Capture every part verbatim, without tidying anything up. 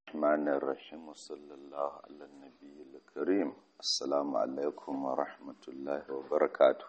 الرحمن الرحيم وصلى الله على النبي الكريم السلام عليكم ورحمة الله وبركاته.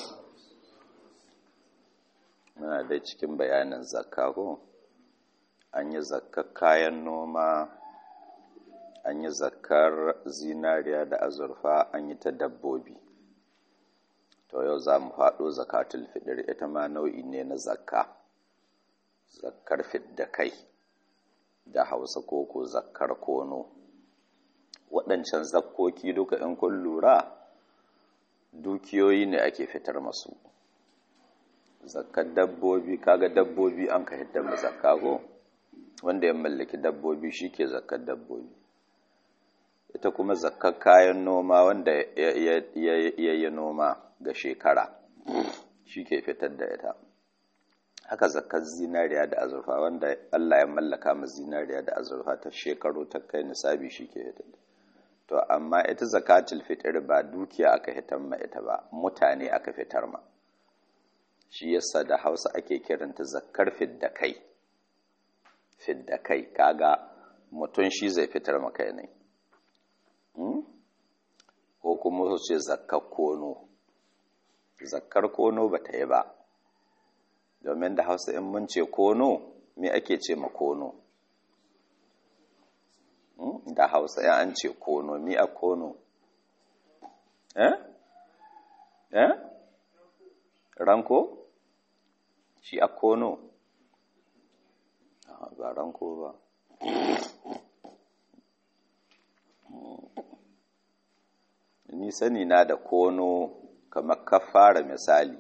muna da cikin bayanin zakka ko an yi zakkar kayan noma, an yi zakkar zinariya da azurfa, an yi ta dabbobi. To yau za mu faɗo zakatul fitr, ita ma nau'i ne na zakka, zakkar fidda kai da hausa koko zakkar kono. Waɗancan zakkoki duka in kun lura dukiyoyi ne ake fitar masu. Zakkar dabbobi, kaga dabbobi an ka hidda mu zakka ko wanda ya mallaki dabbobi shike zakkar dabbobi. Ita kuma zakkar kayan noma wanda ya yi noma ga shekara shike fitar da ita. Haka zakkar zinariya da azurfa wanda Allah ya mallaka ma zinariya da azurfa ta shekaru ta kai nisabi shike fitar da. To amma ita zakatul fitr ba dukiya aka hitar ma ita ba, mutane aka fitar ma. Shi yasa da Hausa ake kiranta zakkar fidda kai. Fidda kai kaga mutum shi zai fitar maka ne. Hmm? Ko kuma su ce zakkar kono. Zakkar kono ba ta yi ba. Domin da Hausa in mun ce kono, me ake ce ma kono? Hmm? Da Hausa in an ce kono, me a kono? Eh? Eh? Ranko? Shi a kono? Ba ranko ba. Ni sani na da kono kamar kafara misali.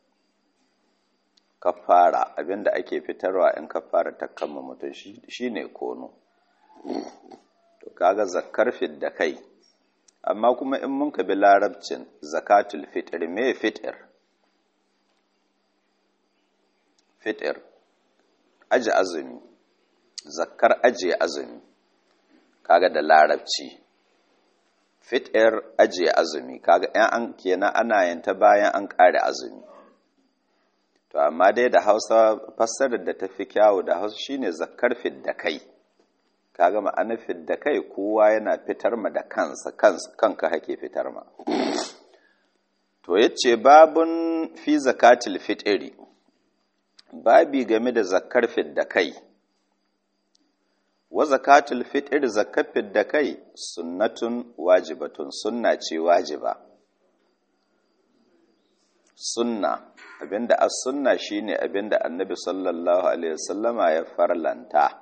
Kafara abinda ake fitarwa in kafara ta kama mutum shi ne kono. To kaga zakkar fidda kai. Amma kuma in mun ka bi larabcin zakatul fitr, me fitr? Fitr aji azumi, zakkar ajiye azumi, kaga da larabci. Fitr ajiye azumi, kaga ‘yan an kenan ana yanta bayan an ƙare azumi. To amma dai da Hausa fassarar da ta fi kyawu da Hausa shine zakkar fidda kai. Kaga ma'anar fidda kai kowa yana fitar ma da kansa, kansa kanka hake fitar ma. To yace babun fi zakatul fitri. Babi game da zakkar fidda kai. Wa zakatul fitr zakkar fidda kai sunnatun wajibatun, sunna ce wajiba. Sunna abinda as-sunna shine abinda Annabi sallallahu alaihi wasallama ya farlanta.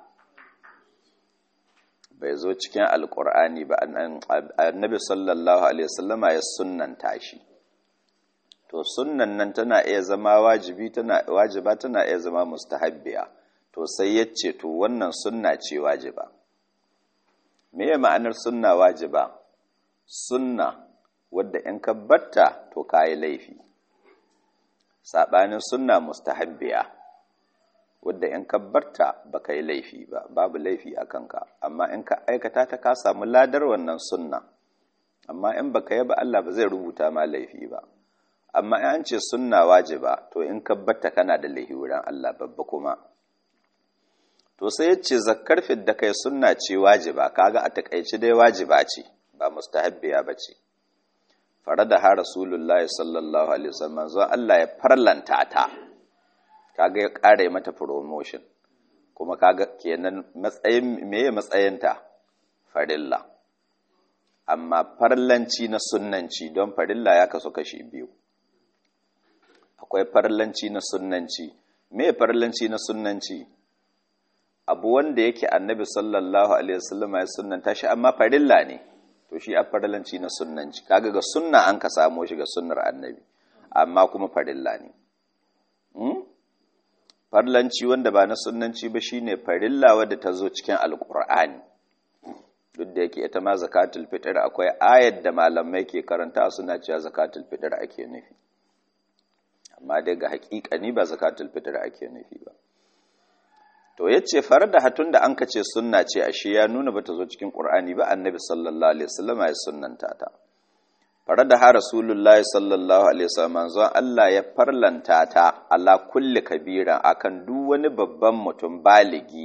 Bai zo cikin alqur'ani ba, Annabi sallallahu alaihi wasallama ya sunnanta shi. To sunnan nan tana iya zama wajibi, tana wajiba, tana iya zama mustahabbiya. To sai yace to wannan sunna ce wajiba. Me ya ma'anar sunna wajiba? Sunna wadda in ka batta to kai laifi. Sabanin sunna mustahabbiya wadda in ka barta baka yi laifi ba, babu laifi akan ka. Amma in ka aikata ta ka samu ladar wannan sunna. Amma in baka yi ba Allah ba zai rubuta ma laifi ba. Amma in an ce sunna wajiba to in ka batta kana da laifi wurin Allah babba kuma. To sai yace zakkar fidda kai sunna ce wajiba, kaga a takeice dai wajiba ce ba mustahabbiya bace. Farada ha Rasulullahi sallallahu alaihi wasallam zo Allah ya farlanta ta. Kaga ya kare mata promotion. Kuma kaga kenan matsayin meye matsayinta? Farilla. Amma farlanci na sunnanci, don farilla ya kasu kashi biyu. Akwai farlanci na sunnanci. Me farlanci na sunnanci? Abu wanda yake Annabi sallallahu alaihi wasallam ya sunnanta shi amma farilla ne. To shi a farlanci na sunnanci. Kaga ga sunna an ka samo shi ga sunnar Annabi, amma kuma farilla ne. Hmm? Farlanci wanda ba na sunnanci ba shine farilla wadda ta zo cikin Alƙur'ani. Duk da yake ita ma zakatul fitr akwai ayat da malamai ke karanta suna cewa zakatul fitr ake nufi. Amma dai ga haƙiƙani ba zakatul fitr ake nufi ba. To yace farada hatun da anka ce sunna ce ashe ya nuna bata zo cikin Qur'ani ba, Annabi sallallahu alaihi wasallam ya sunnanta ta. Farada ha Rasulullahi sallallahu alaihi wasallam manzo Allah ya farlanta ta ala kulli kabira akan duk wani babban mutum baligi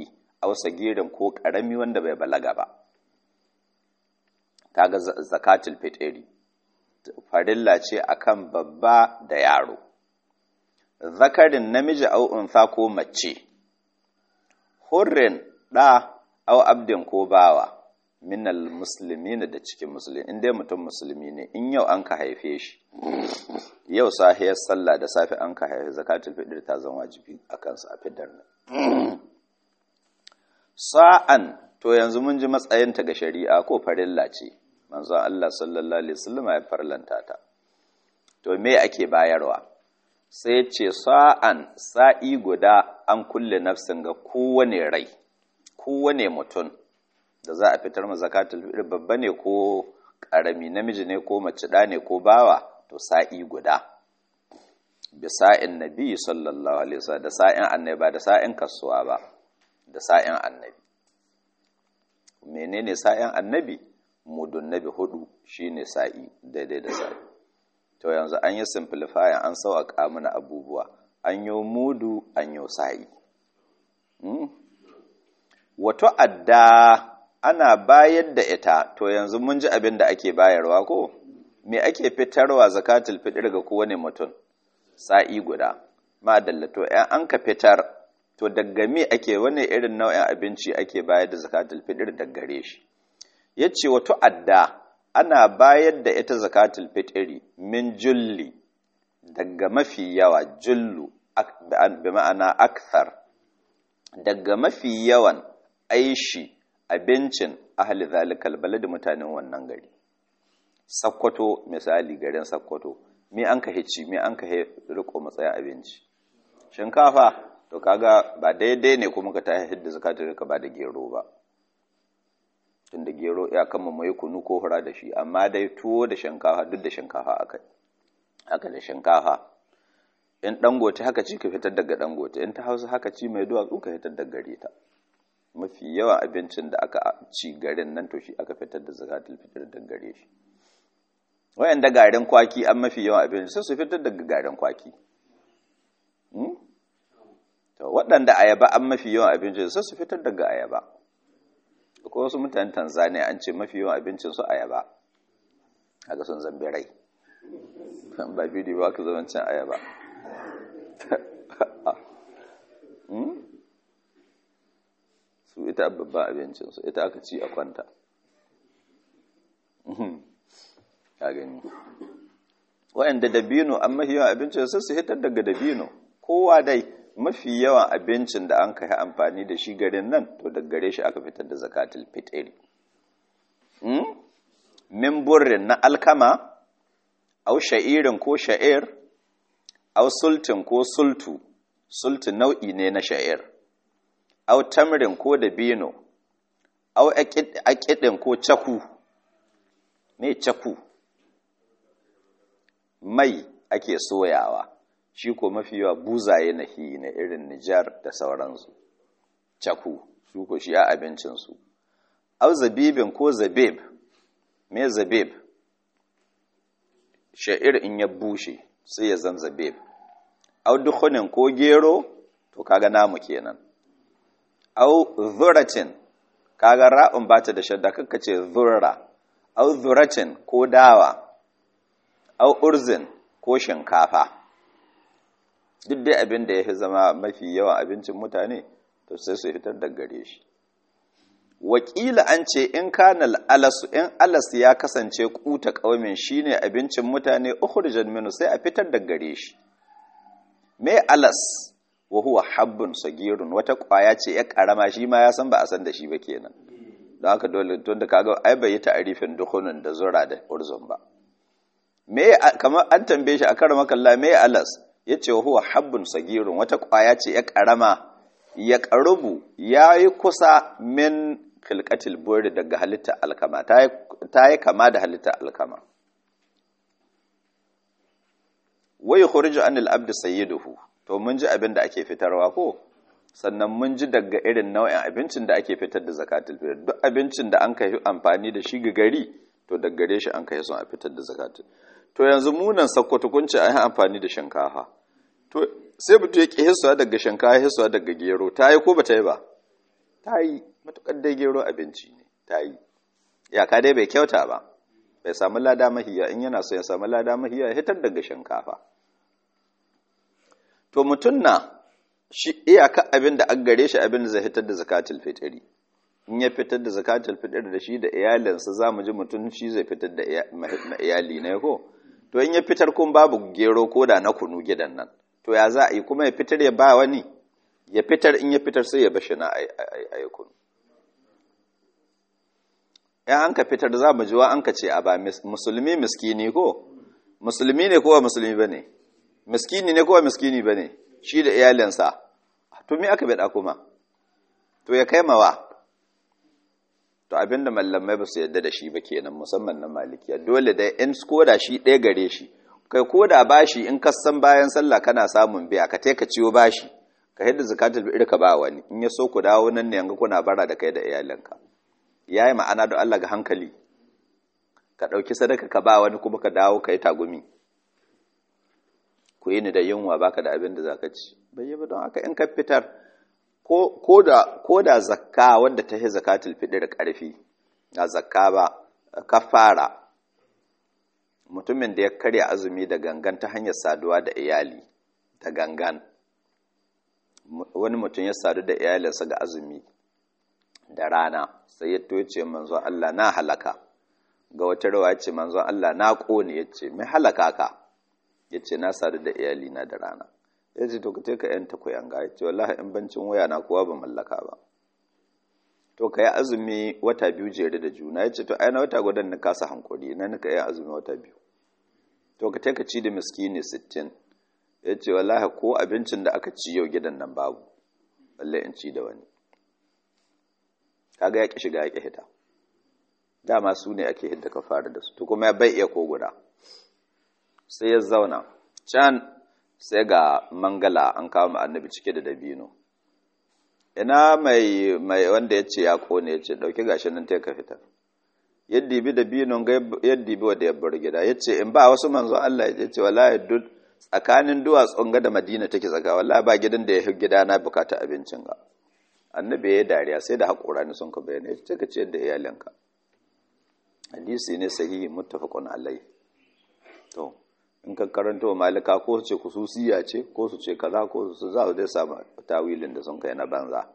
aw sagirin ko karami wanda bai balaga ba. Kaga zakatul fitri farilla ce akan babba da yaro, zakarin namiji aw unsa ko mace, hurrin da aw abdin ko bawa, minal muslimin da cikin musulmi. In dai mutum musulmi ne, in yau an ka haife shi, yau sahiyar sallah da safe an ka haife, zakatul fitr ta zama wajibi akan sa a fitar nan. Sa'an to yanzu mun ji matsayinta ga shari'a ko farilla ce, manzon Allah sallallahu alaihi wasallam ya farlanta ta. To me ake bayarwa? Sai ce sa'an sa'i guda an kulle nafsin ga kowane rai, kowane mutum da za a fitar ma zakatul fitr, babba ne ko karami, namiji ne ko mace, da ne ko bawa, to sa'i guda. Bi sa'in nabi sallallahu alaihi wasallam, da sa'in annabi, ba da sa'in kasuwa ba, da sa'in annabi. Menene sa'in annabi? Mudun nabi hudu shine sa'i, daidai da sa'i. To yanzu an yi simplifying, an sauƙa mana abubuwa, an yi mudu, an yi sa'i. Hmm? Wato adda ana bayar da ita, to yanzu mun ji abin da ake bayarwa ko? Me ake fitarwa zakatul fitr ga kowane mutum? Sa'i guda. Madalla, to ‘yan an ka fitar, to daga me ake, wani irin nau'in abinci ake bayar da zakatul fitr daga gare shi? Ya ce wato adda ana bayar da ita zakatul fitri min julli, daga mafi yawa, jullu bi ma'ana akthar, daga mafi yawan aishi abincin ahli zalikal balad, mutanen wannan gari. Sakkwato misali, garin Sakkwato, me an ka hici, me an ka riko matsayin abinci? Shinkafa. To kaga ba daidai ne kuma ka ta hidda zakatul fitr ba da gero ba, tunda gero ya kama mai kunu ko hura da shi, amma dai tuwo da shinkafa, duk da shinkafa akai, haka da shinkafa. In dangote haka ci ka fitar daga dangote, in ta Hausa haka ci mai duwatsu ka fitar daga gare ta. Mafi yawan abincin da aka ci garin nan to shi aka fitar da zakatul fitr daga gare shi. Wayanda garin kwaki an mafi yawan abinci sai su fitar daga garin kwaki. Hmm? To waɗanda ayaba an mafi yawan abinci sai su fitar daga ayaba. Ko wasu mutanen Tanzania an ce mafi yawan abincin su ayaba. Haka sun zambe rai. Ba bidiyo ba ka zama cin ayaba. Hmm? Su ita babban abincinsu, ita aka ci a kwanta. Ka gani. Waɗanda dabino an mafi yawan abincin sai su hitar daga dabino. Kowa dai mafi yawan abincin da an kai amfani da shi garin nan, to daga gare shi aka fitar da zakatul fitri. Hmm? Min burrin na alkama, au sha'irin ko sha'ir, au sultin ko sultu, sultu nau'i ne na sha'ir, au tamrin ko dabino, au aƙidin ko caku. Me caku? Mai ake soyawa, shi ko mafi yawa buzaye na hi na irin Nijar da sauransu. Caku, su ko shi a abincinsu. Au zabibin ko zabib. Me zabib? Sha'ir in ya bushe sai ya zan zabib. Au dukhunin ko gero, to kaga namu kenan. Au zuratin, kaga ra'un bata da shadda, kakka ce zurra. Au zuratin ko dawa. Au urzin ko shinkafa. Duk dai abin da ya fi zama mafi yawan abincin mutane, to sai su fitar da gare shi. Wakila an ce in kanal alasu, in alas ya kasance kuta kaumin shine abincin mutane, ukhrijan minhu, sai a fitar da gare shi. Me alas? Wa huwa habbun sagirun, wata kwaya ce ya karama, shi ma ya san ba a san da shi ba kenan. Don haka dole tun da kaga ai bai yi ta'arifin dukhunun da zura da urzun ba. Me kamar an tambaye shi a karama kalla, me alas? Yace wa huwa habbun sagirun, wata kwaya ce ya karama, ya karubu, yayi kusa min khilqatil burri, daga halitta alkama, ta yi kama da halitta alkama. Wa yukhriju anil abdi sayyiduhu, to mun ji abin da ake fitarwa ko, sannan mun ji daga irin nau'in abincin da ake fitar da zakatul fitr. Duk abincin da an kai amfani da shi ga gari, to daga gare shi an kai son a fitar da zakatul. To yanzu munan Sokoto kun ce ai amfani da shinkafa, to sai mutum ya ki hisuwa daga shinkafa, hisuwa daga gero, ta yi ko ba ta yi ba? ta yi matuƙar dai gero abinci ne ta yi iyaka dai bai kyauta ba bai samu lada mahiya in yana so ya samu lada mahiya ya hitar daga shinkafa to mutum na shi iyaka abin da an gare shi abin da zai hitar da zakatul fitri in ya fitar da zakatul fitri da shi da iyalinsa za mu ji mutum shi zai fitar da iyali ne ko to in ya fitar kun babu gero ko da na kunu gidan nan to ya za a yi kuma ya fitar ya ba wani ya fitar in ya fitar sai ya bashi na a kunu ya an ka fitar za mu ji wa an ka ce a ba musulmi miskini ko musulmi ne kowa musulmi ba ne miskini ne kowa miskini ba ne shi da iyalinsa to me aka bada kuma to ya kai mawa to abinda mallamai ba su yadda da shi ba kenan musamman na malikiya dole da in koda shi ɗaya gare shi kai koda bashi in ka san bayan sallah kana samun biya ka ka ciwo bashi ka hidda zakatul fitr ka ba wani in ya so ku dawo nan ne yanga kuna bara da kai da iyalanka yayi ma'ana da Allah ga hankali ka dauki sadaka ka ba wani kuma ka dawo kai tagumi ku yi ni da yunwa baka da abin da zaka ci bai yi ba don haka in ka fitar ko da ko da zakka wanda ta yi zakatul fitr karfi na zakka ba kafara mutumin da ya karya azumi da gangan ta hanyar saduwa da iyali da gangan wani mutum ya sadu da iyalinsa ga azumi da rana sai ya toce manzon Allah na halaka ga wata rawa ya ce manzon Allah na kone ya ce mai halaka ka ya ce na sadu da iyali na da rana ya ce to ka ce ka yanta kuyanga ya ce wallahi in bancin waya na kowa ba mallaka ba to ka yi azumi wata biyu jere da juna ya ce to aina wata gudan na kasa hankuri na nika yi azumi wata biyu to ka ce ka ci da miskini sittin ya ce wallahi ko abincin da aka ci yau gidan nan babu balle in ci da wani kaga ya ki shiga ya ki hita dama su ne ake hidda ka fara da su to kuma ya bai iya ko guda sai ya zauna can sai ga mangala an kawo mu annabi cike da dabino ina mai mai wanda yace ya kone yace dauki gashi nan tai ka fitar yaddi bi dabinon ga yaddi bi wanda ya bar gida yace in ba wasu manzo Allah yace wallahi duk tsakanin duwatsun ga da Madina take tsaka wallahi ba gidan da ya gida na bukata abincin ga annabi ya dariya sai da hakura ne sun ka bayyana yace ka ce da iyalanka hadisi ne sahihi muttafaqun alai to in ka karanta wa malika ko su ce kususiya ce ko su ce kaza ko su za su dai samu tawilin da sun kai na banza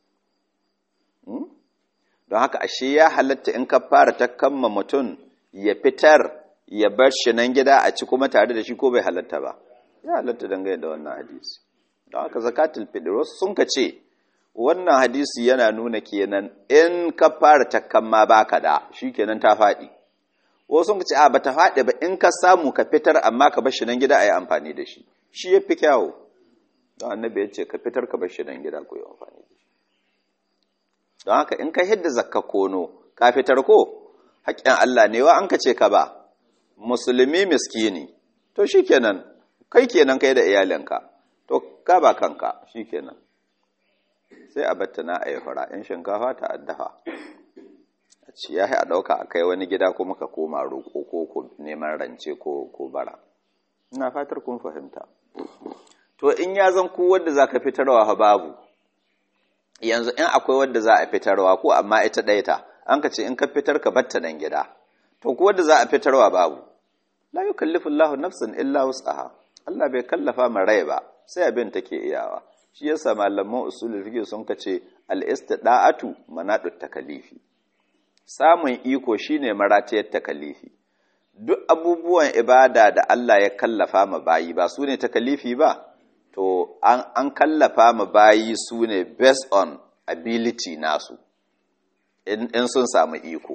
don haka ashe ya halatta in ka fara ta kamma mutum ya fitar ya bar shi nan gida a ci kuma tare da shi ko bai halatta ba ya halatta dangane da wannan hadisi don haka zakatul fitr wasu sun ka ce wannan hadisi yana nuna kenan in ka fara ta kamma baka da shi kenan ta faɗi wasu sun ce a bata faɗi ba in ka samu ka fitar amma ka bar shi nan gida a yi amfani da shi shi ya fi kyawu don annabi ya ce ka fitar ka bar shi nan gida ku yi amfani da shi don haka in ka hidda zakka kono ka fitar ko haƙƙin Allah ne wa an ka ce ka ba musulmi miskini to shi kenan kai kenan kai da iyalinka to ka ba kanka shi kenan sai a batta na a yi fara in shinkafa ta addafa ci ya a ɗauka a kai wani gida kuma ka koma roƙo ko ko neman rance ko ko bara ina fatar kun fahimta to in ya zan ku wanda za ka fitarwa ha babu yanzu in akwai wanda za a fitarwa ko amma ita ɗaya ta an ka ce in ka fitar ka batta nan gida to ku wanda za a fitarwa babu la yukallifu Allahu nafsan illa wus'aha Allah bai kallafa ma rai ba sai abin take iyawa shi yasa malaman usulul fiqh sun ka ce al-istida'atu manadut takalifi samun iko shine maratiyar takalifi duk abubuwan ibada da Allah ya kallafa ma bayi ba su ne takalifi ba to an, an kallafa ma bayi su ne based on ability nasu in, in sun samu iko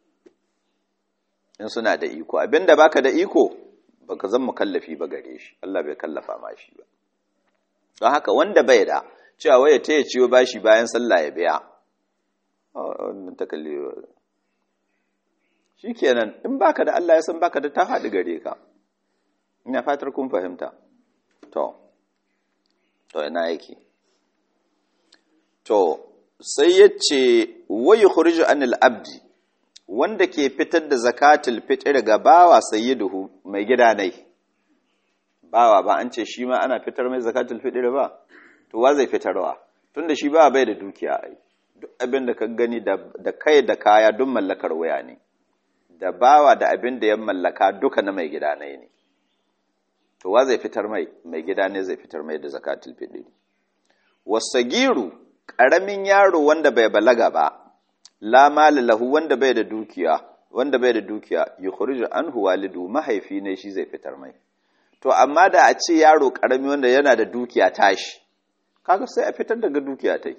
in suna da iko abinda baka da iko baka zan mukallafi ba gare shi Allah bai kallafa ma shi ba don haka wanda bai da cewa waye ta ya ciwo bashi bayan sallah ya biya wannan takalli shikenan in baka da Allah ya san baka da ta haɗu gare ka ina fatar kun fahimta to to ina yake to sai yace wa yukhriju anil abdi wanda ke fitar da zakatul fitr ga bawa sayyiduhu mai gida nai bawa ba an ce shi ma ana fitar mai zakatul fitr ba to wa zai fitarwa tunda shi ba bai da dukiya ai duk abin da ka gani da kai da kaya duk mallakar waya ne, da bawa da abin da ya mallaka duka na mai gida ne ne. To wa zai fitar mai? Mai gida ne zai fitar mai da zakatul fitri. Wasagiru, ƙaramin yaro wanda bai balaga ba, la mala lahu wanda bai da dukiya, wanda bai da dukiya yukhriju anhu walidu, mahaifi ne shi zai fitar mai. To amma da a ce yaro ƙarami wanda yana da dukiya tashi, kaga sai a fitar daga dukiya tai.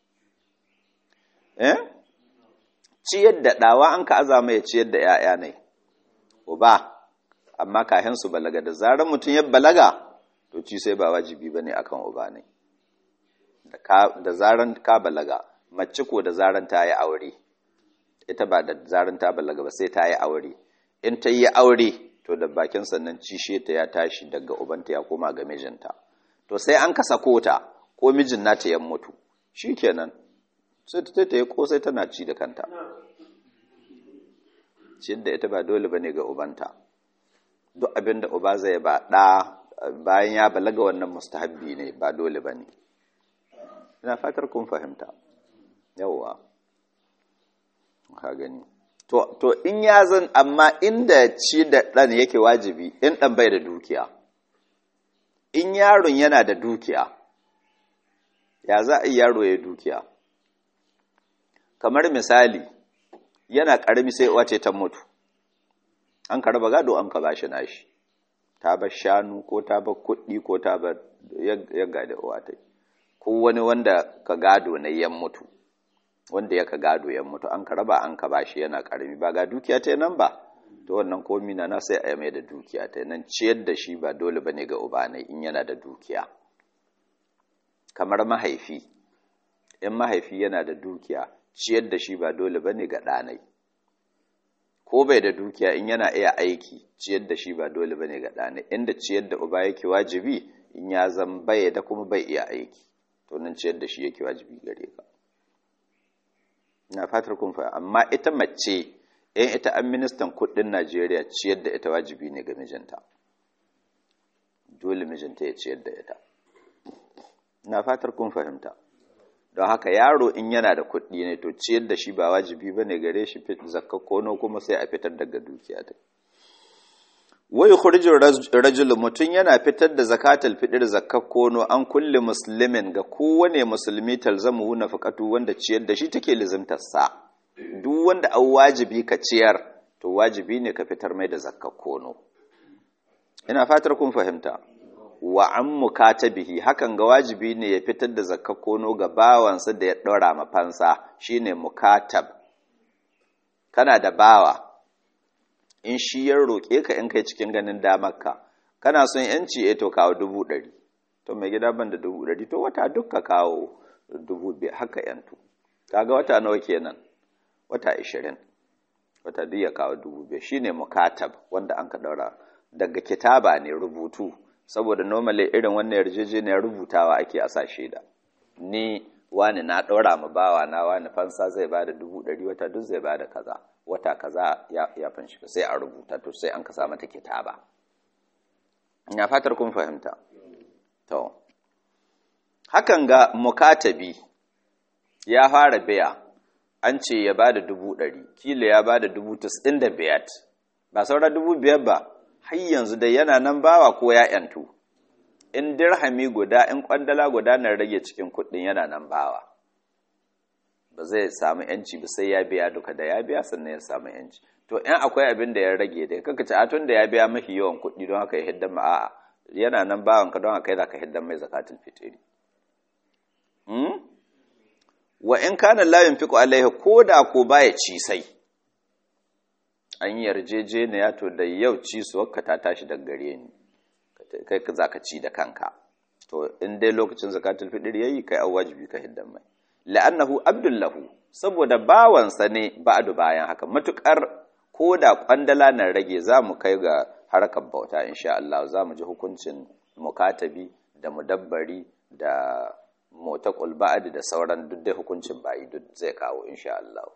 Eh? Ciyar da ɗawa an ka azama ya ciyar da ‘ya'ya ne, uba, amma kahin su balaga, da zarar mutum ya balaga, to ci sai ba wajibi ba ne a kan uba ne. Da zarar ka balaga, mace ko da zarar ta yi aure, ita ba da zarar ta balaga ba sai ta yi aure. In ta yi aure, to da bakin sannan cishe ta ya tashi daga ubanta ya koma ga mijinta. To sai an kasa kota, ko mijin nata ya mutu, shi kenan. Sai ta ta yi kosai tana ci da kanta. Ciyar da ita ba dole ba ne ga ubanta. Duk abin da uba zai ba ɗa bayan ya balaga wannan mustahabbi ne, ba dole ba ne. Ina fatar kun fahimta. Yawwa. Ka gani. To, to in ya zan amma inda ci da ɗan yake wajibi, in ɗan bai da dukiya. In yaron yana da dukiya, ya za a yi yaro ya dukiya? Kamar misali, yana ƙarami sai wace ta mutu, an ka raba gado an ka ba shi nashi, ta bar shanu ko ta bar kuɗi ko ta bar ya gada uwatai, ko wani wanda ka gado na yan mutu, wanda ya ka gado yan mutu, an ka raba an ka ba shi yana ƙarami, ba ga dukiya ta nan ba, to wannan komi na na sai a mai da dukiya ta nan, ciyar da shi ba dole ba ne ga uba ne in yana da dukiya. Kamar mahaifi, in mahaifi yana da dukiya, ciyar da shi ba dole ba ne ga ɗanai, ko bai da dukiya in yana iya aiki, ciyar da shi ba dole ba ne ga ɗanai, inda ciyar da uba yake wajibi in ya zan bai da kuma bai iya aiki, to nan ciyar da shi yake wajibi gare ka. Ina fatar kun fa, amma ita mace, in ita an ministan kuɗin Najeriya, ciyar da ita wajibi ne ga mijinta, dole mijinta ya ciyar da ita. Ina fatar kun fahimta. Don haka yaro in yana da kuɗi ne to ciyar da shi ba wajibi ba ne gare shi, zakka kono kuma sai a fitar daga dukiya ta. Wai khurjin rajul, mutum yana fitar da zakatul fitr zakka kono an kulli muslimin ga kowane musulmi talzamu nafaqatu wanda ciyar da shi take lizimtar sa. Duk wanda an wajibi ka ciyar to wajibi ne ka fitar mai da zakka kono. Ina fatar kun fahimta. Wa an mukatabihi, hakan ga wajibi ne ya fitar da zakka kono ga bawansa da ya ɗora mafansa, shine mukatab. Kana da bawa, in shi ya roƙe ka in kai cikin ganin damarka, kana son yanci eh to kawo dubu ɗari, to mai gida ban da dubu ɗari, to wata duk ka kawo dubu biyar, haka yantu. Kaga wata nawa kenan? Wata ishirin. Wata duk ya kawo dubu biyar, shine mukatab wanda an ka ɗaura. Daga kitaba ne, rubutu. Saboda normally irin wannan yarjejeniyar rubutawa ake a sashe da ni wani na ɗora ma bawa na wani fansa zai bada dubu ɗari, wata duk zai bada kaza, wata kaza ya, ya fanshi sai a rubuta, to sai an ka sa mata kitaba. Ina fatar kun fahimta. To hakan ga mukatabi ya fara biya, an ce ya bada dubu ɗari, kila ya bada dubu tas'in da biyar, ba saura dubu biyar ba, har yanzu dai yana nan bawa ko ya ‘yantu, in dirhami guda, in ƙwandala guda na rage cikin kuɗin yana nan bawa, ba zai samu ‘yanci ba sai ya biya duka, da ya biya sannan ya samu ‘yanci. To in akwai abin da ya rage dai, kaka ci atun da ya biya mafi yawan kuɗi don haka ya hiddan ma a'a, yana nan bawan ka don haka ya zaka hiddan mai zakatul fitri. Hmm? Wa in kana la yunfiqu alaihi, ko da ko baya ci sai. An yarjejeniya to da yau ci suwarka ta tashi daga gare ni, kai ka zaka ci da kanka, to in dai lokacin zakatul fitr yayi kai an wajibi ka hiddan mai, la'annahu abdullahu, saboda bawansa ne ba'du bayan haka, matukar ko da kwandala nan rage za mu kai ga harkar bauta insha Allah, za mu ji hukuncin mukatabi da mudabbari da mutaqul ba'd da sauran duk dai hukuncin bayi duk zai kawo insha Allah.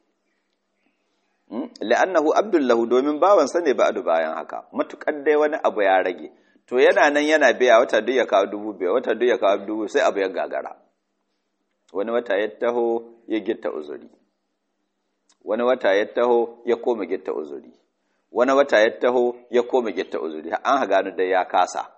La'annahu abdullahu, domin bawansa ne ba'du bayan haka, matukar dai wani abu ya rage, to yana nan yana biya, wata duk ya kawo dubu biyar, wata duk ya kawo dubu, sai abu ya gagara. Wani wata ya taho ya gitta uzuri, wani wata ya taho ya koma gitta uzuri, wani wata ya taho ya koma gitta uzuri, an ha gano dai ya kasa.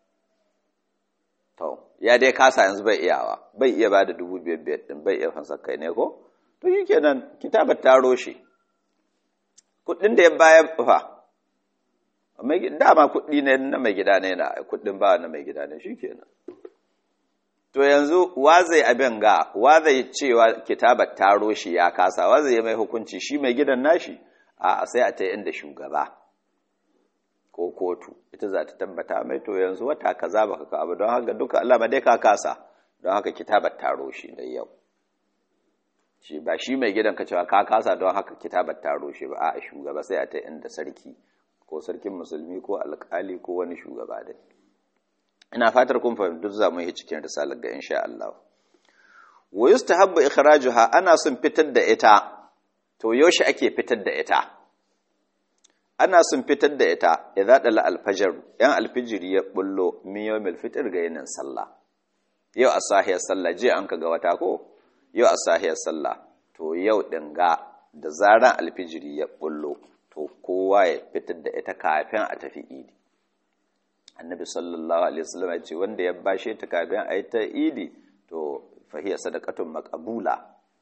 To, ya dai kasa yanzu bai iyawa, bai iya ba da dubu biyar biyar ɗin, bai iya fansa kai ne ko? To shi kenan kitabar ta roshe. Kuɗin da ya bayar fa, dama kuɗi ne na mai gida ne na kuɗin ba na mai gida ne shi kenan. To yanzu wa zai abin ga, wa zai cewa kitabar ta roshe ya kasa, wa zai mai hukunci shi mai gidan nashi? A sai a ta inda shugaba ko kotu ita za ta tabbata mai to yanzu wata kaza baka ka abu don haka duka Allah ba dai ka kasa don haka kitabar ta roshe da yau. Shi ba shi mai gidan ka cewa ka kasa don haka kitabar ta roshe ba a shugaba sai a ta inda sarki ko sarkin musulmi ko alƙali ko wani shugaba dai. Ina fatar kun fahimta duk za mu yi cikin risalar ga insha Allah. Wa yustahabbu ikhrajuha, ana son fitar da ita. To yaushe ake fitar da ita? Ana son fitar da ita idza dala alfajar, yan alfijiri ya bullo min yawmil fitr ga yinin sallah. Yau asahiyar sallah je an kaga wata ko? Yau asahiyar sallah. To yau din ga da zaran alfijiri ya bullo to kowa ya fitar da ita kafin a tafi idi. Annabi sallallahu alaihi wasallam ya ce wanda ya bashe ta kafin a yi ta idi to fahiya sadaqatun maqbula,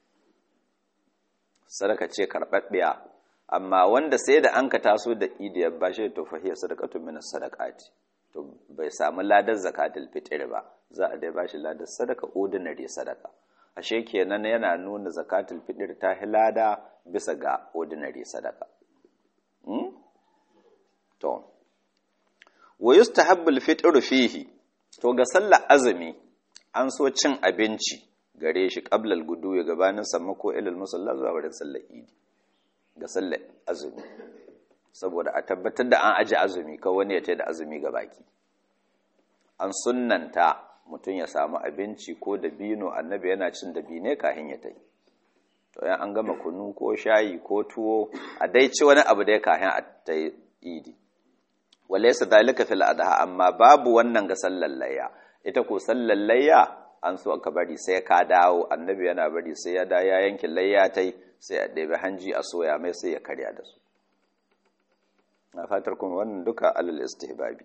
sadaka ce karɓaɓɓiya. Amma wanda sai da an ka taso da idi ya bashe to fahiya sadaqatun min sadaqati, to bai samu ladar zakatul fitr ba, za a dai bashi ladar sadaka ordinary sadaka. Ashe kenan yana nuna zakatul fitr ta hilada bisa ga ordinary sadaka. hmm? to wa yustahabbu al-fitr fihi, to ga sallar azumi an so cin abinci gare shi qabla al-gudu ya gabanin sammako ilal musalla zuwa wurin sallar idi ga sallar azumi, saboda a tabbatar da an aje azumi kawai wani ya tayi da azumi ga baki. An sunnanta mutum ya samu abinci ko dabino, annabi yana cin dabine kafin ya tayi. To yan an gama kunu ko shayi ko tuwo a dai ci wani abu da ya kafin a tayi idi. Walaysa dalika fil adha, amma babu wannan ga sallar layya. Ita ko sallar layya an so ka bari sai ka dawo, annabi yana bari sai ya da ya yanke layya tai sai a ɗebe hanji a soya mai sai ya karya da su. Na fatar kuma wannan duka alal istihbabi.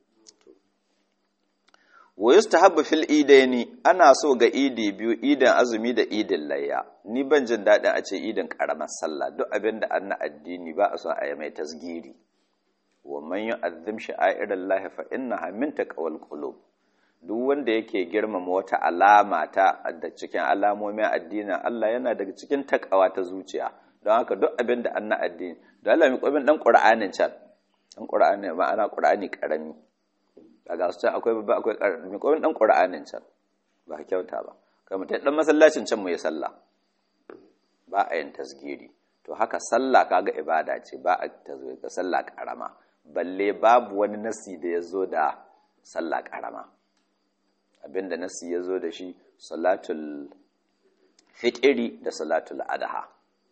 Wa yustahabbu fil idaini, ana so ga idi biyu, idan azumi da idin layya. Ni ban jin daɗin a ce idin ƙaramar sallah, duk abin da an na addini ba a so a yi mai tasgiri. Wa man yu'azzim sha'airallahi fa innaha min taqwal qulub, duk wanda yake girmama wata alama ta da cikin alamomin addinin Allah yana daga cikin takawa ta zuciya. Don haka duk abin da an na addini, da Allah mi kwabin dan Qur'anin can, dan Qur'ani ma'ana Qur'ani karami, daga su can akwai babba akwai karami, mi kwabin dan Qur'anin can ba kyauta ba, kai mutai dan masallacin can mu yi sallah, ba a yin tasgiri. To haka sallah kaga ibada ce, ba a tasgiri ga sallah karama, balle babu wani nasi da yazo da sallah karama. Abinda nasi ya zo da shi salatul fitri da salatul adha.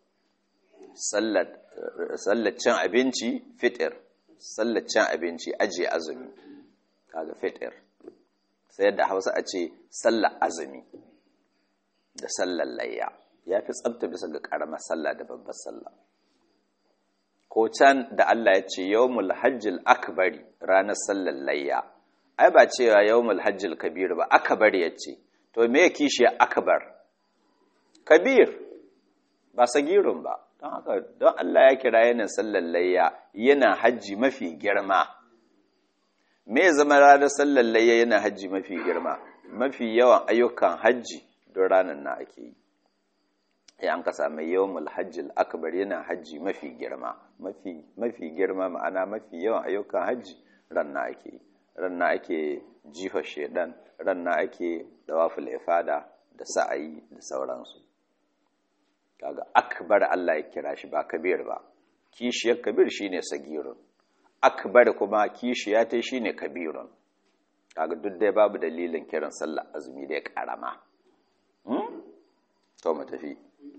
Sallar cin abinci fitir, sallar cin abinci aje azumi kaga fitir. Sai yadda Hausa a ce sallar azumi da sallar layya ya fi tsabta bisa ga karamar sallah da babbar sallah. Ko can da Allah ya ce yawmul hajjil akbari, ranar sallar layya, ai ba cewa yawmul hajjil kabir ba, akbar yace. To me yake shi akbar? Kabir ba sagirun ba. Don haka don Allah ya kira yana sallar layya yana haji mafi girma. Me zama ranar sallar layya yana haji mafi girma? Mafi yawan ayyukan haji don ranar na ake yi. Ya an ka sami yawmul hajjil akbar, yana haji mafi girma. Mafi mafi girma ma'ana mafi yawan ayyukan haji ran na ake yi. Ranna ake jifa shedan, ranna ake dawaful ifada da sa'ayi da sauransu. Kaga akbar Allah ya kira shi ba kabir ba. Kishiyar kabir shine sagirun, akbar kuma kishiya ta shine kabirun. Kaga duk dai babu dalilin kiran sallar azumi da ya karama. hmm to mu tafi.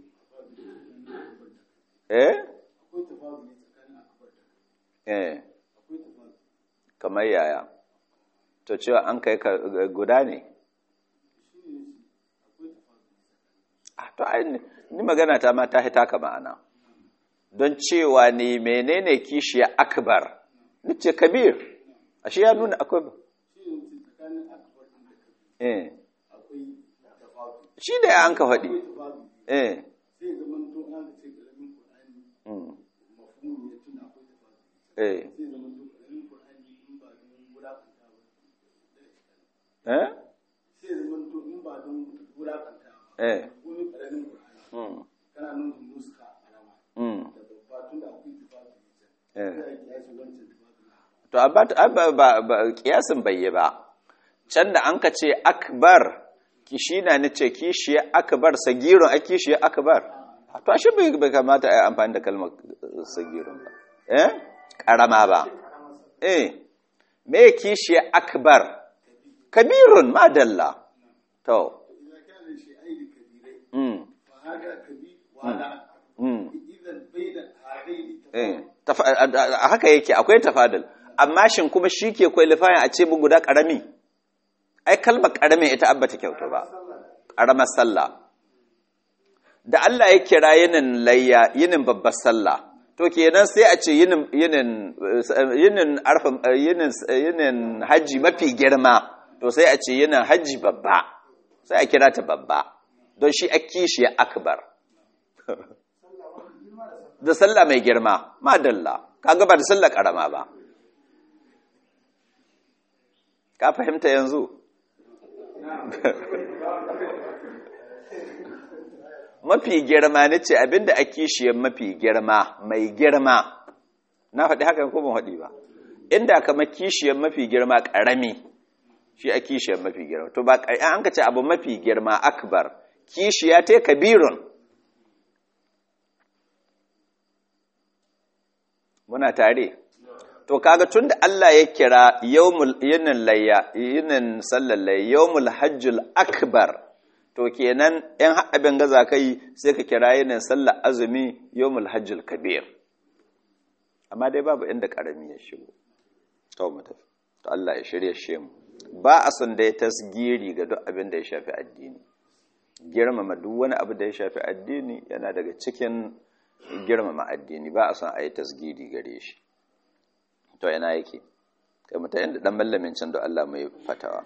eh eh kamar yaya? To cewa an kai guda ne? to ai ni magana ta ma ta hita ka ma'ana don cewa ni menene kishiya akbar nace kabir ashe ya nuna akwai eh shi da an ka faɗi eh eh eh eh to abba ba kiyasin bai yi ba can da an ka ce akbar kishina ne ce kishi akbar sagirun a kishi akbar to ashe bai kamata a yi amfani da kalmar sagirun ba eh karama ba eh me kishi akbar kabirun madalla to mm haka yake akwai tafadul amma shin kuma shi ke kwalifayin a ce guda karami ai kalmar karami ita abba ta kyautu ba karamar sallah da Allah ya kira yinin layya yinin babbar sallah to kenan sai a ce yinin yinin yinin arfa yinin yinin haji mafi girma to sai a ce yinin haji babba sai a kira ta babba don shi akishi akbar da sallah mai girma madalla kaga ba da sallah karama ba ka fahimta yanzu mafi girma nace abinda akishiyar mafi girma mai girma na faɗi haka ko ban faɗi ba inda kamar kishiyar mafi girma karami shi akishiyar mafi girma to ba an ka ce abu mafi girma akbar kishiya ta kabirun muna tare to kaga tunda Allah ya kira yawmul yinin layya yinin sallar layya yawmul hajjul akbar to kenan in abin gaza kai sai ka kira yinin sallar azumi yawmul hajjul kabir amma dai babu inda karami ya shigo to mu tafi to Allah ya shirye shi mu ba a son da ya tasgiri ga duk abin da ya shafi addini girmama duk wani abu da ya shafi addini yana daga cikin girmama addini ba a son a yi tasgiri gare shi to yana yake kai mutanen da dan mallamin can da Allah mai fatawa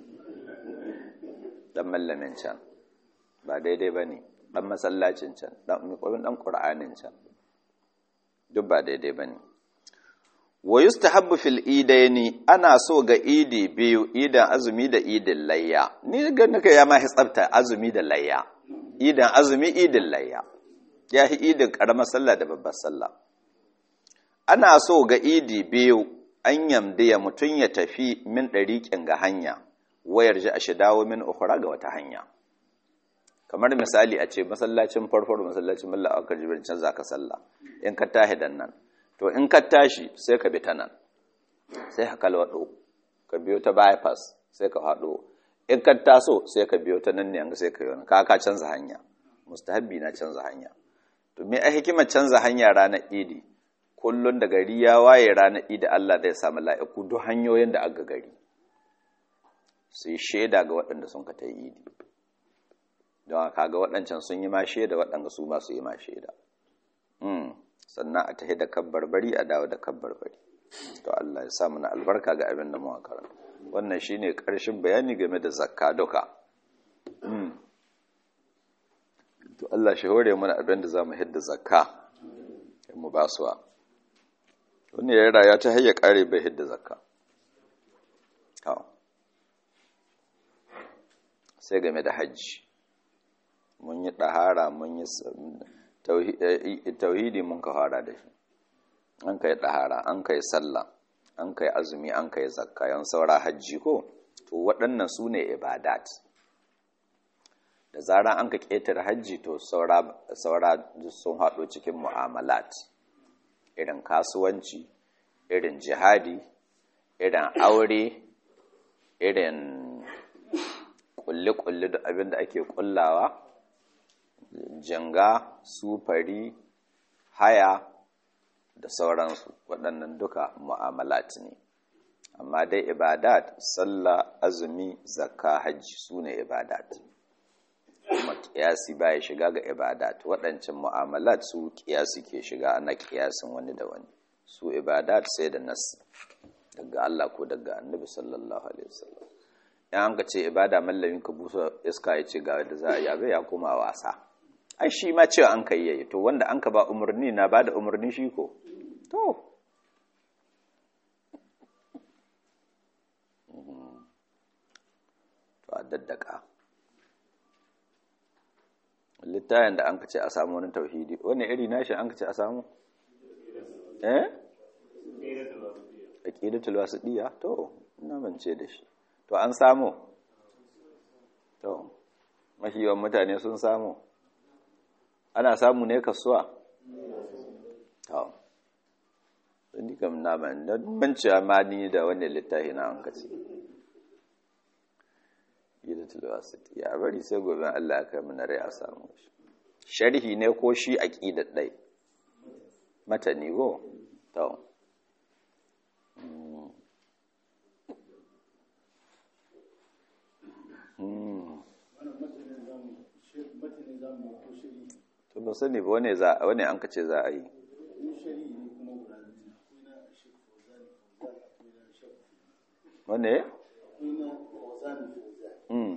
dan mallamin can ba daidai bane dan masallacin can dan dan qur'anin can duk ba daidai bane wa yustahabbu fil idaini ana so ga idi biyu idan azumi da idin layya ni ga naka ya ma hisabta azumi da layya idan azumi idin layya ya yi idin ƙaramar sallah da babbar sallah ana so ga idi biyu an yamdiya mutum ya tafi min ɗariƙin ga hanya wayar ji a shi dawo min ukura ga wata hanya kamar misali a ce masallacin farfar masallacin malla akar jibir can za ka sallah in ka tahi dan nan to in ka tashi sai ka bi ta nan sai ka kalwaɗo ka biyo ta bypass sai ka haɗo in ka taso sai ka biyo ta nan ne sai ka yi ka ka canza hanya mustahabbi na canza hanya to me a hikimar canza hanya ranar idi kullun da gari ya waye ranar idi Allah zai sa mala'iku duk hanyoyin da aka gari su yi shaida ga waɗanda sun ka ta yi idi don haka ga waɗancan sun yi ma shaida waɗanda su ma su yi ma shaida sannan a tahi da kabbarbari a dawo da kabbarbari to Allah ya sa mana albarka ga abin da muka karanta wannan shine ƙarshen bayani game da zakka duka to Allah shi hore mana abin da zamu hidda zakka mu basuwa wannan yayin rayuwa ta hayya kare bai hidda zakka to sai game da haji mun yi dahara mun yi tauhidi mun ka fara da shi an kai dahara an kai sallah an kai azumi an kai zakka yan saura haji ko to waɗannan su ne ibadat da zaran an ka ƙetare hajji to saura sun haɗo cikin mu'amalat irin kasuwanci irin jihadi irin aure irin ƙulle-ƙulle da abin da ake ƙullawa janga sufari haya da sauransu waɗannan duka mu'amalat ne amma dai ibadat sallah azumi zakka hajji su ne ibadat kuma kiyasi baya shiga ga ibadat. Waɗancan mu'amalat su kiyasi ke shiga, ana kiyasin wani da wani. Su ibadat sai da nas daga Allah ko daga Annabi sallallahu alaihi wasallam. In an ka ce ibada mallamin ka busa iska ya ce ga wanda za a yi abai ya koma wasa. Ai shi ma cewa an kai yayi to wanda an ka ba umarni na ba da umarni shi ko to to a daddaka littayin da an ka ce a samu wani tauhidi wani iri nashi an ka ce a samu eh aqidatul wasitiyya to ina bance da shi to an samu to mahiyawan mutane sun samu ana samu ne kasuwa to ni kam na ban da banci amani da wannan littafi na an kace aqidatul wasitiyya bari sai gobe Allah ya kai mu na rai a samu shi sharhi ne ko shi aqidat dai matani go to to ba sani ba wane za wane an kace za a yi wane mm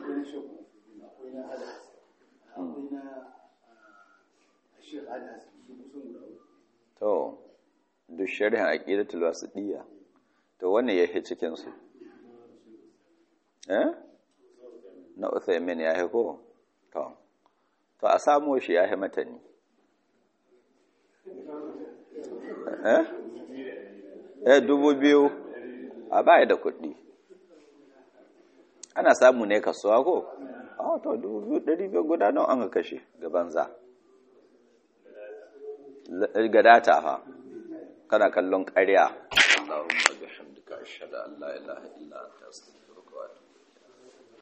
to duk sharhin aqidatul wasitiyya to wane yake cikin su eh na Uthaymin ya ko to to a samu shi ya mata ni eh eh dubu biyu a baya da kuɗi ana samu ne kasuwa ko a to dubu biyu ɗari biyar guda nawa an ga kashe ga banza ga data fa kana kallon ƙarya Allahumma bihamdika ashhadu an la ilaha illa anta astaghfiruka